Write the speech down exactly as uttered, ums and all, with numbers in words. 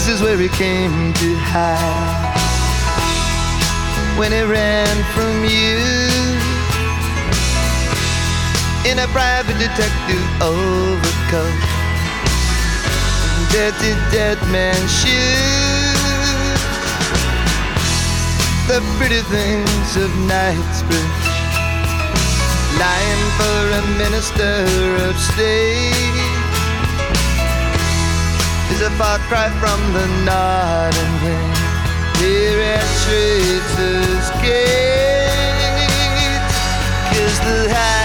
This is where he came to hide when he ran from you in a private detective overcoat, dirty dead man shoes, the pretty things of Knightsbridge, lying for a minister of state is a far cry from the Northern wind here at Traitor's Gate, 'cause the high